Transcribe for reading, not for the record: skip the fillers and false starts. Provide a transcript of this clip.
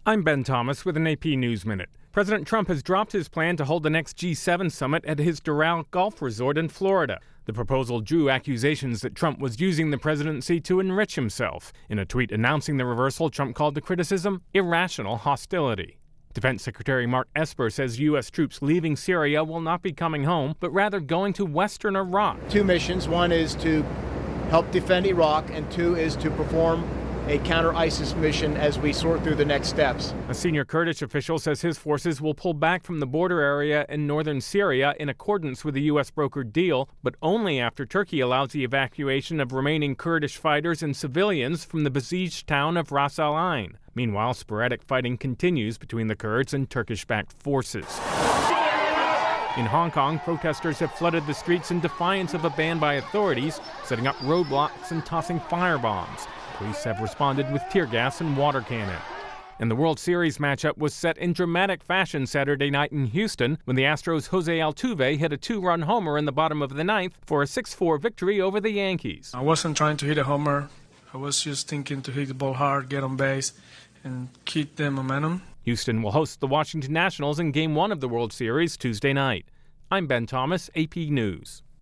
I'm Ben Thomas with an AP News Minute. President Trump has dropped his plan to hold the next G7 summit at his Doral Golf Resort in Florida. The proposal drew accusations that Trump was using the presidency to enrich himself. In a tweet announcing the reversal, Trump called the criticism irrational hostility. Defense Secretary Mark Esper says U.S. troops leaving Syria will not be coming home, but rather going to western Iraq. Two missions. One is to help defend Iraq, and two is to perform a counter-ISIS mission as we sort through the next steps. A senior Kurdish official says his forces will pull back from the border area in northern Syria in accordance with the U.S. brokered deal, but only after Turkey allows the evacuation of remaining Kurdish fighters and civilians from the besieged town of Ras Al Ain. Meanwhile, sporadic fighting continues between the Kurds and Turkish-backed forces. In Hong Kong, protesters have flooded the streets in defiance of a ban by authorities, setting up roadblocks and tossing firebombs. Police have responded with tear gas and water cannon. And the World Series matchup was set in dramatic fashion Saturday night in Houston when the Astros' Jose Altuve hit a two-run homer in the bottom of the ninth for a 6-4 victory over the Yankees. I wasn't trying to hit a homer. I was just thinking to hit the ball hard, get on base, and keep the momentum. Houston will host the Washington Nationals in Game 1 of the World Series Tuesday night. I'm Ben Thomas, AP News.